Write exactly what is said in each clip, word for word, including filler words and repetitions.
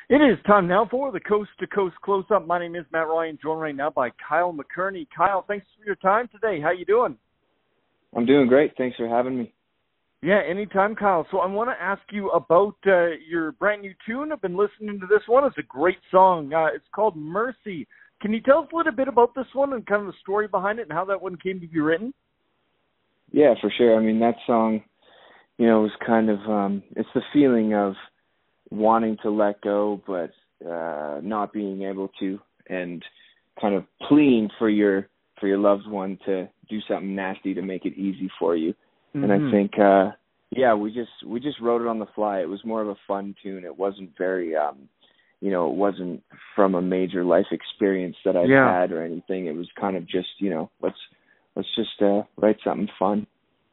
It is time now for the Coast to Coast Close-Up. My name is Matt Ryan, joined right now by Kyle McKerney. Kyle, thanks for your time today. How you doing? I'm doing great. Thanks for having me. Yeah, anytime, Kyle. So I want to ask you about uh, your brand new tune. I've been listening to this one. It's a great song. Uh, it's called Mercy. Can you tell us a little bit about this one and kind of the story behind it and how that one came to be written? Yeah, for sure. I mean, that song, you know, was kind of, um, it's the feeling of wanting to let go, but uh, not being able to, and kind of pleading for your for your loved one to do something nasty to make it easy for you. Mm-hmm. And I think, uh, yeah, we just we just wrote it on the fly. It was more of a fun tune. It wasn't very, um, you know, it wasn't from a major life experience that I've yeah. had or anything. It was kind of just, you know, let's let's just uh, write something fun.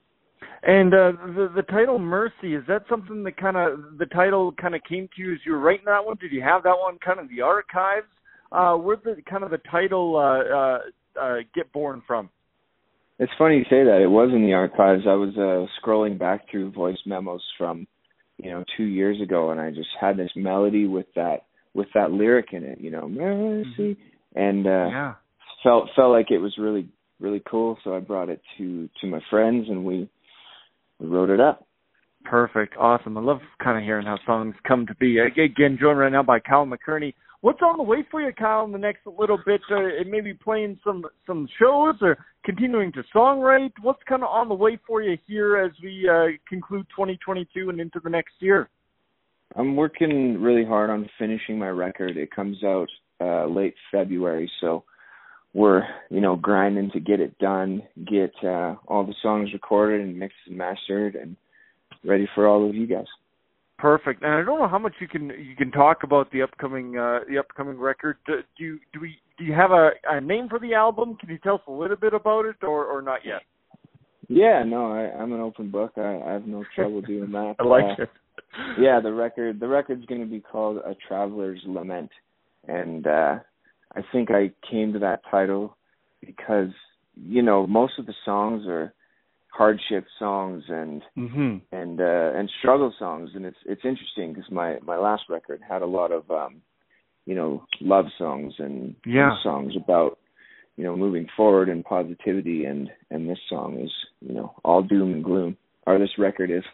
And uh, the the title Mercy, is that something that kind of, the title kind of came to you as you were writing that one? Did you have that one kind of in the archives? Uh, where did the, kind of the title uh, uh, uh, get born from? It's funny you say that. It was in the archives. I was uh, scrolling back through voice memos from, you know, two years ago, and I just had this melody with that with that lyric in it, you know, Mercy, mm-hmm. and uh, yeah. felt felt like it was really really cool. So I brought it to to my friends, and we. We wrote it up. Perfect. Awesome. I love kind of hearing how songs come to be. Again, joined right now by Kyle McKerney. What's on the way for you, Kyle, in the next little bit? Uh, maybe playing some, some shows or continuing to songwrite? What's kind of on the way for you here as we uh, conclude twenty twenty-two and into the next year? I'm working really hard on finishing my record. It comes out uh, late February, so we're, you know, grinding to get it done, get uh, all the songs recorded and mixed and mastered and ready for all of you guys. Perfect. And I don't know how much you can you can talk about the upcoming uh, the upcoming record. Do, do you do we do you have a, a name for the album? Can you tell us a little bit about it, or, or not yet? Yeah, no, I, I'm an open book. I, I have no trouble doing that. I like uh, it. Yeah, the record the record's going to be called A Traveler's Lament, and uh, I think I came to that title because, you know, most of the songs are hardship songs and mm-hmm. and uh, and struggle songs, and it's it's interesting because my, my last record had a lot of um, you know, love songs and, yeah. and songs about, you know, moving forward and positivity, and, and this song is, you know, all doom and gloom, or this record is.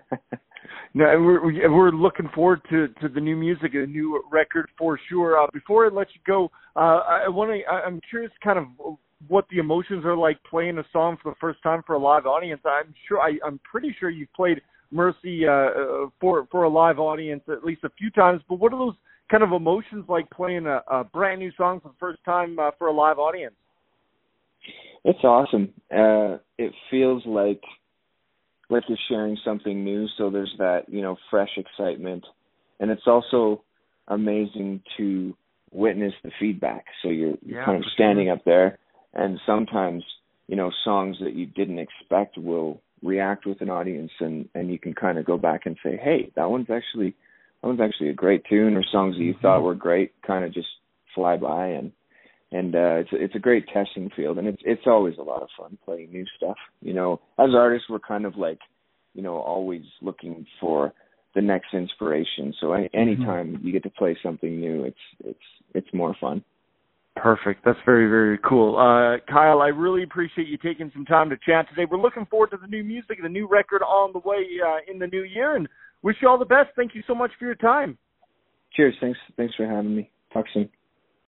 No, we're we're looking forward to, to the new music, a new record for sure. Uh, before I let you go, uh, I want to. I'm curious, kind of what the emotions are like playing a song for the first time for a live audience. I'm sure. I, I'm pretty sure you've played Mercy uh, for for a live audience at least a few times. But what are those kind of emotions like playing a, a brand new song for the first time uh, for a live audience? It's awesome. Uh, it feels like. like you're sharing something new, so there's that, you know, fresh excitement. And it's also amazing to witness the feedback. So you're, you're yeah, kind of standing sure. up there, and sometimes, you know, songs that you didn't expect will react with an audience, and, and you can kind of go back and say, hey, that one's actually that one's actually a great tune, or songs that you mm-hmm. thought were great kind of just fly by, and And uh, it's it's a great testing field, and it's it's always a lot of fun playing new stuff. You know, as artists, we're kind of like, you know, always looking for the next inspiration. So any anytime mm-hmm. you get to play something new, it's it's it's more fun. Perfect. That's very, very cool. Uh, Kyle, I really appreciate you taking some time to chat today. We're looking forward to the new music, the new record on the way uh, in the new year, and wish you all the best. Thank you so much for your time. Cheers. Thanks. Thanks for having me. Talk soon.